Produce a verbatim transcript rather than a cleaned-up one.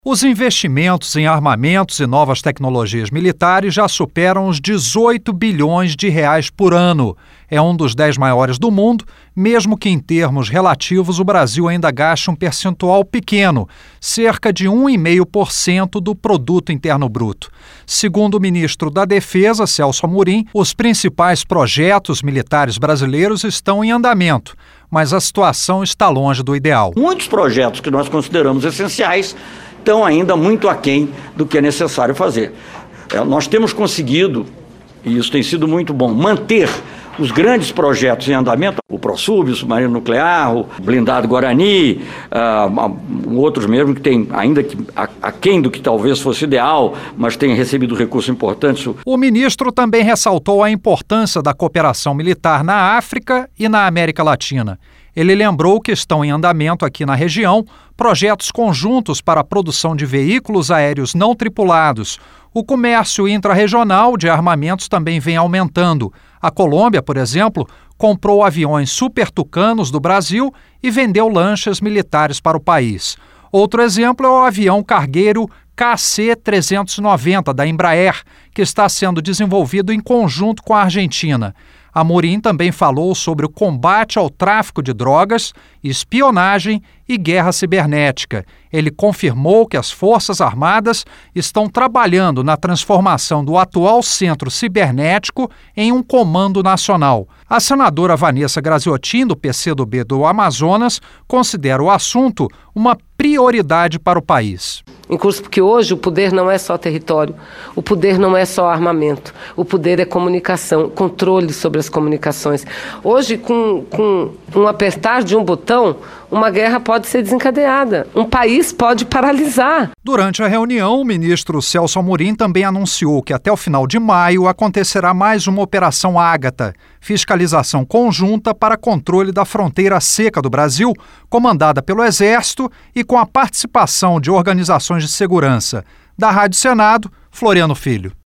Os investimentos em armamentos e novas tecnologias militares já superam os dezoito bilhões de reais por ano. É um dos dez maiores do mundo, mesmo que em termos relativos o Brasil ainda gaste um percentual pequeno, cerca de um vírgula cinco por cento do produto interno bruto. Segundo o ministro da Defesa, Celso Amorim, os principais projetos militares brasileiros estão em andamento, mas a situação está longe do ideal. Muitos projetos que nós consideramos essenciais estão ainda muito aquém do que é necessário fazer. É, nós temos conseguido, e isso tem sido muito bom, manter os grandes projetos em andamento, o ProSub, o submarino nuclear, o blindado Guarani, uh, outros mesmo que tem ainda que, a, aquém do que talvez fosse ideal, mas tem recebido recursos importantes. O ministro também ressaltou a importância da cooperação militar na África e na América Latina. Ele lembrou que estão em andamento aqui na região projetos conjuntos para a produção de veículos aéreos não tripulados. O comércio intrarregional de armamentos também vem aumentando. A Colômbia, por exemplo, comprou aviões Super Tucanos do Brasil e vendeu lanchas militares para o país. Outro exemplo é o avião cargueiro K C trezentos e noventa da Embraer, que está sendo desenvolvido em conjunto com a Argentina. Amorim também falou sobre o combate ao tráfico de drogas, espionagem e guerra cibernética. Ele confirmou que as Forças Armadas estão trabalhando na transformação do atual centro cibernético em um comando nacional. A senadora Vanessa Graziotin, do P C do B do Amazonas, considera o assunto uma prioridade para o país. Em curso, porque hoje o poder não é só território, o poder não é só armamento, o poder é comunicação, controle sobre as comunicações. Hoje, com, com um apertar de um botão, uma guerra pode ser desencadeada, um país pode paralisar. Durante a reunião, o ministro Celso Amorim também anunciou que até o final de maio acontecerá mais uma Operação Ágata, fiscalização conjunta para controle da fronteira seca do Brasil, comandada pelo Exército e com a participação de organizações de segurança. Da Rádio Senado, Floriano Filho.